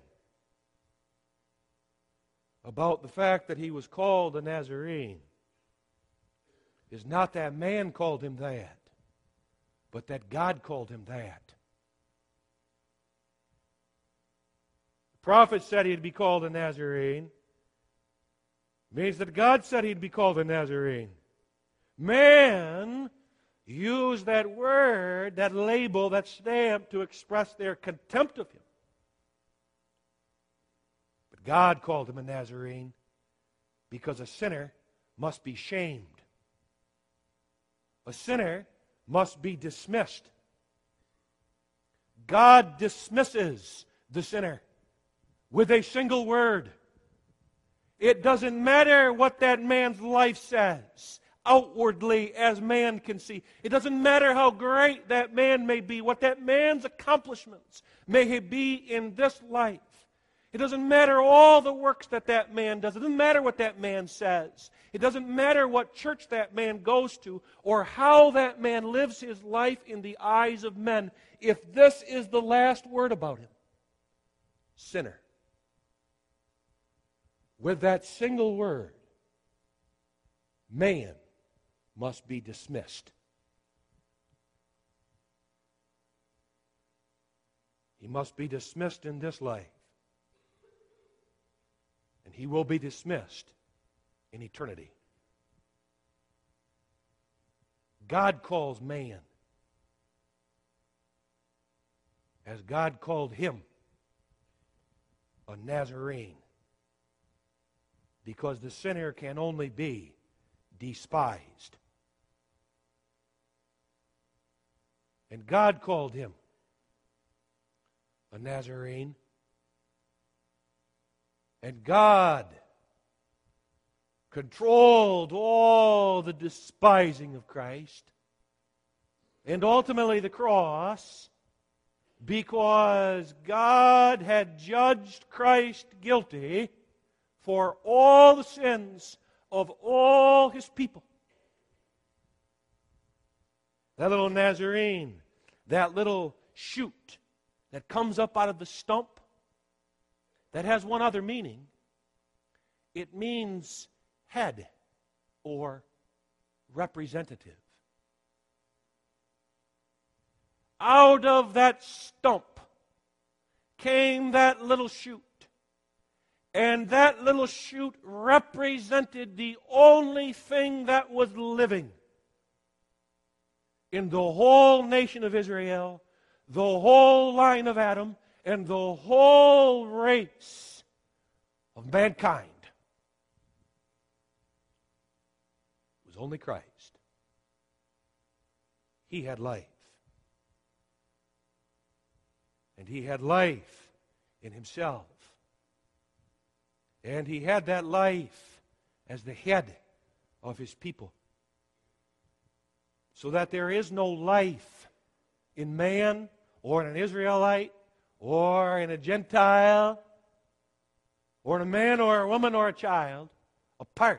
about the fact that he was called a Nazarene is not that man called him that, but that God called him that. The prophet said he'd be called a Nazarene. Means that God said he'd be called a Nazarene. Man used that word, that label, that stamp to express their contempt of him. But God called him a Nazarene because a sinner must be shamed. A sinner must be dismissed. God dismisses the sinner with a single word. It doesn't matter what that man's life says outwardly as man can see. It doesn't matter how great that man may be, what that man's accomplishments may be in this life. It doesn't matter all the works that man does. It doesn't matter what that man says. It doesn't matter what church that man goes to or how that man lives his life in the eyes of men. If this is the last word about him, sinner. With that single word, man must be dismissed. He must be dismissed in this life. And he will be dismissed in eternity. God calls man as God called him a Nazarene, because the sinner can only be despised. And God called him a Nazarene. And God controlled all the despising of Christ and ultimately the cross, because God had judged Christ guilty for all the sins of all his people. That little Nazarene, that little shoot that comes up out of the stump, that has one other meaning. It means head or representative. Out of that stump came that little shoot. And that little shoot represented the only thing that was living in the whole nation of Israel, the whole line of Adam, and the whole race of mankind. It was only Christ. He had life. And he had life in himself. And he had that life as the head of his people. So that there is no life in man or in an Israelite or in a Gentile or in a man or a woman or a child apart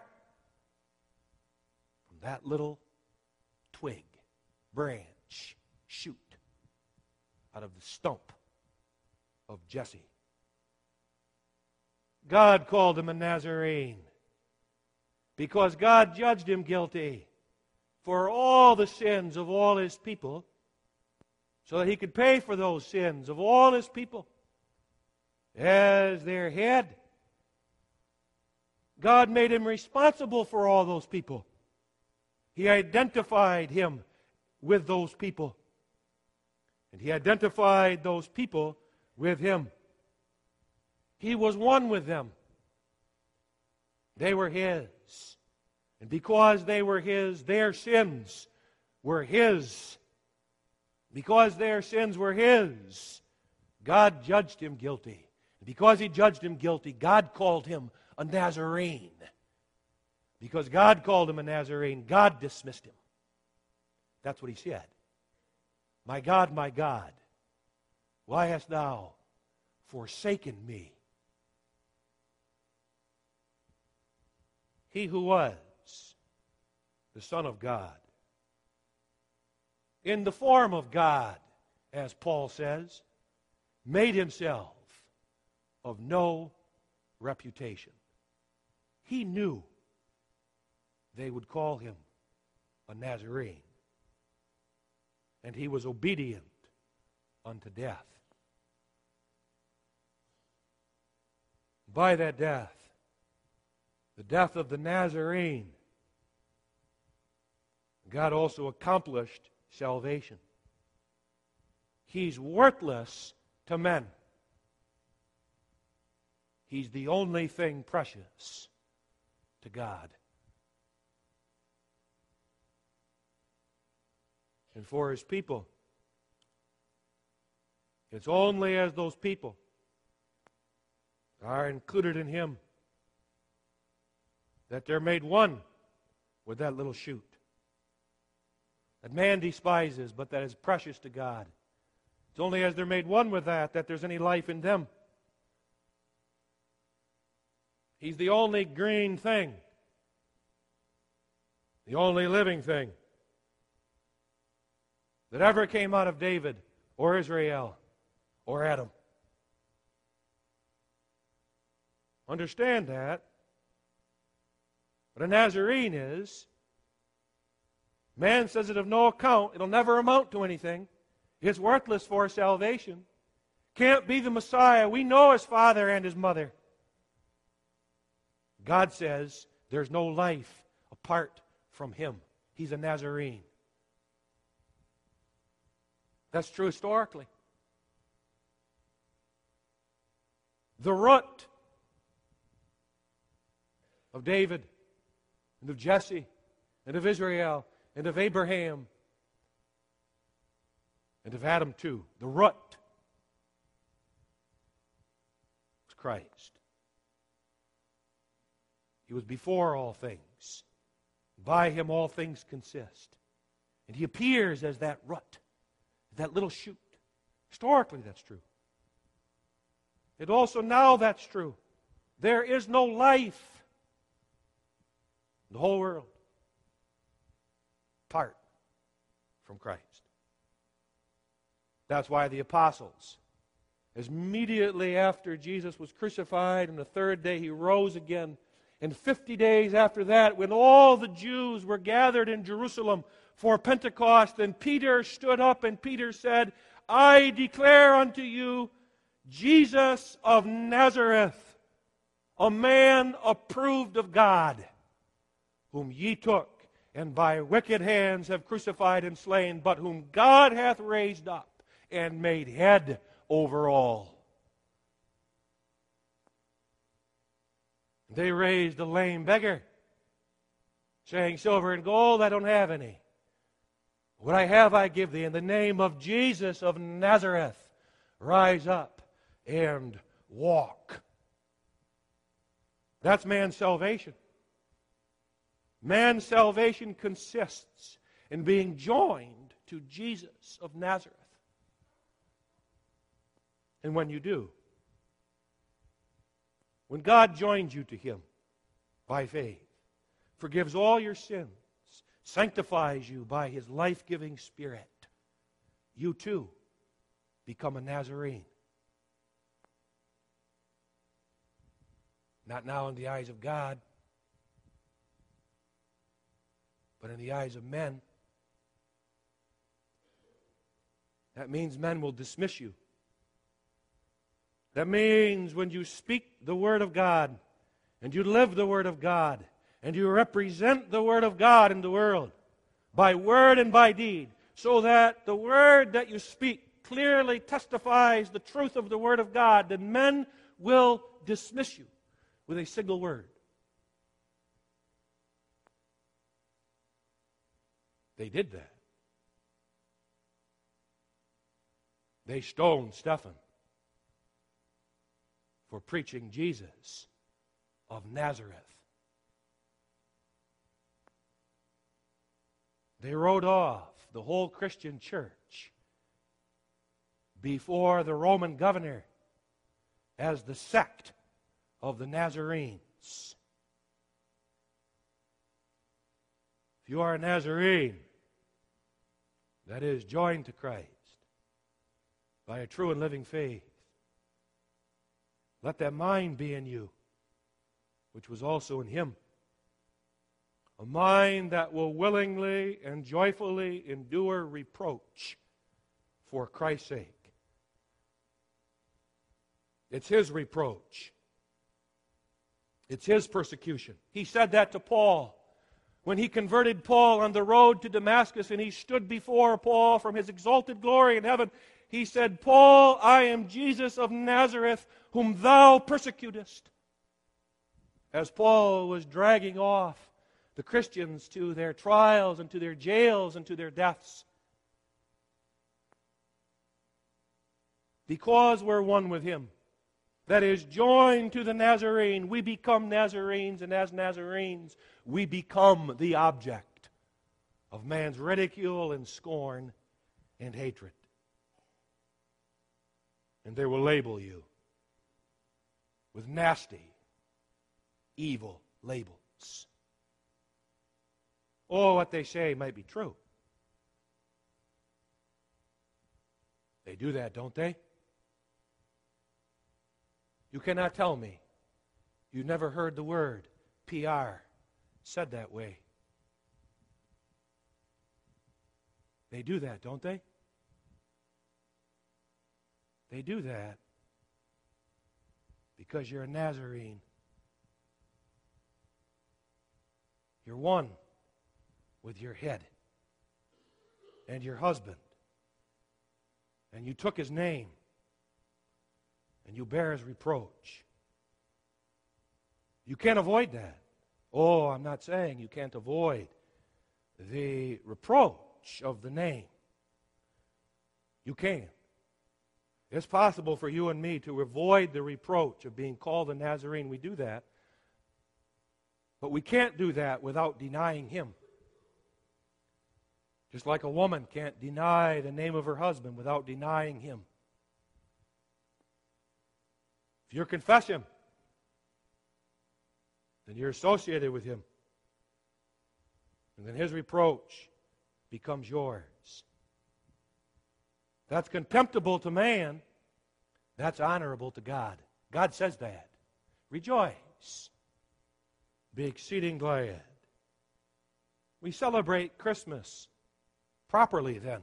from that little twig, branch, shoot out of the stump of Jesse. God called him a Nazarene because God judged him guilty for all the sins of all his people, so that he could pay for those sins of all his people as their head. God made him responsible for all those people. He identified him with those people. And he identified those people with him. He was one with them. They were his. And because they were his, their sins were his. Because their sins were his, God judged him guilty. And because he judged him guilty, God called him a Nazarene. Because God called him a Nazarene, God dismissed him. That's what he said. My God, why hast thou forsaken me? He who was the Son of God, in the form of God, as Paul says, made himself of no reputation. He knew they would call him a Nazarene, and he was obedient unto death. By that death, the death of the Nazarene, God also accomplished salvation. He's worthless to men. He's the only thing precious to God. And for his people, it's only as those people are included in him that they're made one with that little shoot that man despises, but that is precious to God. It's only as they're made one with that there's any life in them. He's the only green thing, the only living thing that ever came out of David or Israel or Adam. Understand that. What a Nazarene is, man says it of no account. It'll never amount to anything. It's worthless for salvation. Can't be the Messiah. We know his father and his mother. God says there's no life apart from him. He's a Nazarene. That's true historically. The root of David and of Jesse and of Israel and of Abraham and of Adam too. The root was Christ. He was before all things. By him all things consist. And he appears as that root, that little shoot. Historically that's true. And also now that's true. There is no life in the whole world apart from Christ. That's why the apostles, as immediately after Jesus was crucified, and the third day he rose again, and 50 days after that, when all the Jews were gathered in Jerusalem for Pentecost, and Peter stood up and Peter said, I declare unto you Jesus of Nazareth, a man approved of God, whom ye took and by wicked hands have crucified and slain, but whom God hath raised up and made head over all. They raised a lame beggar, saying, silver and gold I don't have any. What I have I give thee. In the name of Jesus of Nazareth, rise up and walk. That's man's salvation. Man's salvation consists in being joined to Jesus of Nazareth. And when you do, when God joins you to Him by faith, forgives all your sins, sanctifies you by His life-giving Spirit, you too become a Nazarene. Not now in the eyes of God, but in the eyes of men. That means men will dismiss you. That means when you speak the Word of God, and you live the Word of God, and you represent the Word of God in the world, by word and by deed, so that the Word that you speak clearly testifies the truth of the Word of God, then men will dismiss you with a single word. They did that. They stoned Stephen for preaching Jesus of Nazareth. They wrote off the whole Christian church before the Roman governor as the sect of the Nazarenes. If you are a Nazarene, that is, joined to Christ by a true and living faith, let that mind be in you, which was also in Him. A mind that will willingly and joyfully endure reproach for Christ's sake. It's His reproach. It's His persecution. He said that to Paul when He converted Paul on the road to Damascus, and He stood before Paul from His exalted glory in heaven. He said, "Paul, I am Jesus of Nazareth, whom thou persecutest." As Paul was dragging off the Christians to their trials and to their jails and to their deaths. Because we're one with Him, that is, joined to the Nazarene, we become Nazarenes, and as Nazarenes, we become the object of man's ridicule and scorn and hatred. And they will label you with nasty, evil labels. Oh, what they say might be true. They do that, don't they? You cannot tell me you never heard the word PR said that way. They do that, don't they? They do that because you're a Nazarene. You're one with your head and your husband. And you took his name and you bear his reproach. You can't avoid that. Oh, I'm not saying you can't avoid the reproach of the name. You can. It's possible for you and me to avoid the reproach of being called a Nazarene. We do that. But we can't do that without denying Him. Just like a woman can't deny the name of her husband without denying Him. If you confess Him, then you're associated with Him. And then His reproach becomes yours. That's contemptible to man. That's honorable to God. God says that. Rejoice. Be exceeding glad. We celebrate Christmas properly then,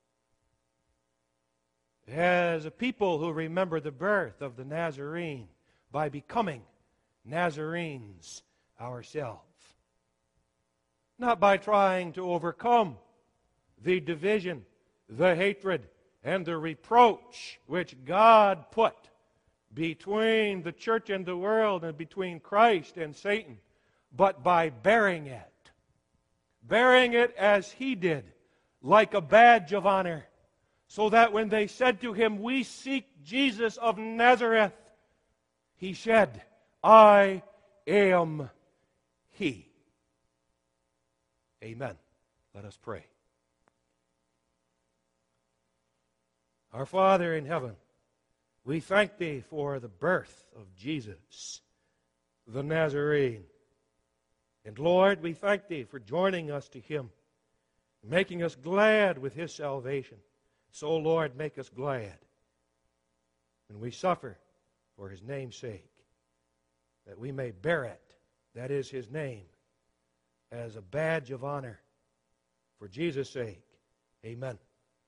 as a people who remember the birth of the Nazarene by becoming Nazarenes ourselves. Not by trying to overcome the division, the hatred, and the reproach which God put between the church and the world and between Christ and Satan, but by bearing it. Bearing it as He did, like a badge of honor, so that when they said to Him, "We seek Jesus of Nazareth," He said, "I am He. Amen. Let us pray. Our Father in heaven, we thank Thee for the birth of Jesus, the Nazarene. And Lord, we thank Thee for joining us to Him, making us glad with His salvation. So, Lord, make us glad when we suffer for His name's sake, that we may bear it, that is His name, as a badge of honor for Jesus' sake. Amen.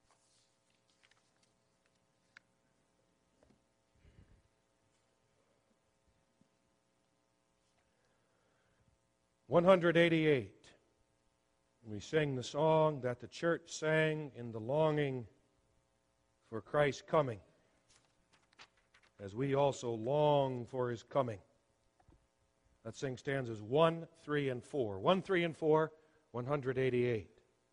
(188). We sing the song that the church sang in the longing for Christ's coming, as we also long for His coming. Let's sing stanzas 1, 3, and 4. 1, 3, and 4, 188.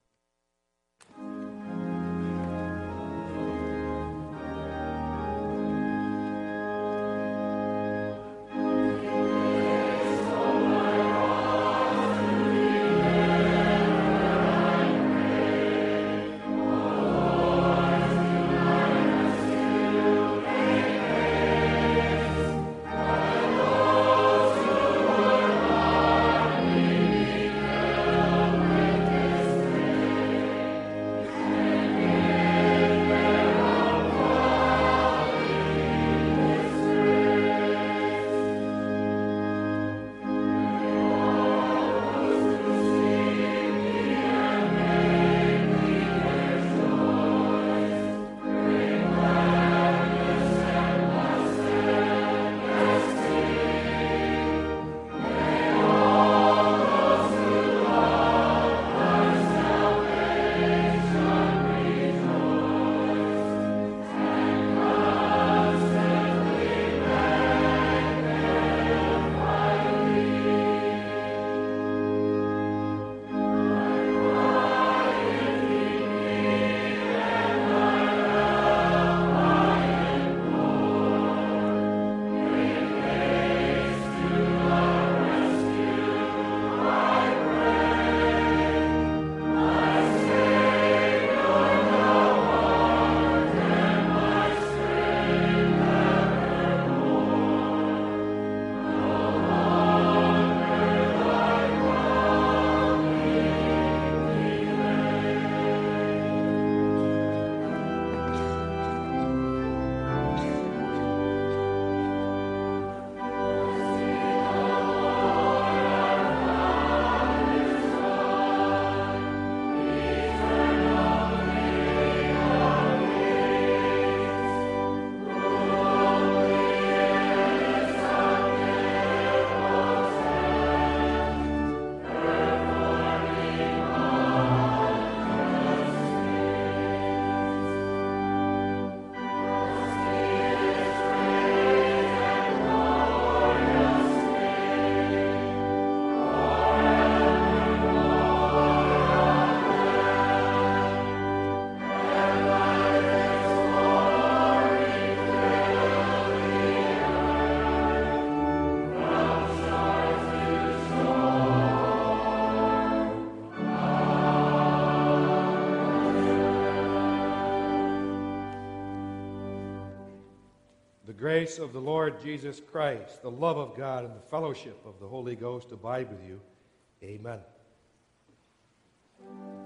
The grace of the Lord Jesus Christ, the love of God, and the fellowship of the Holy Ghost abide with you. Amen.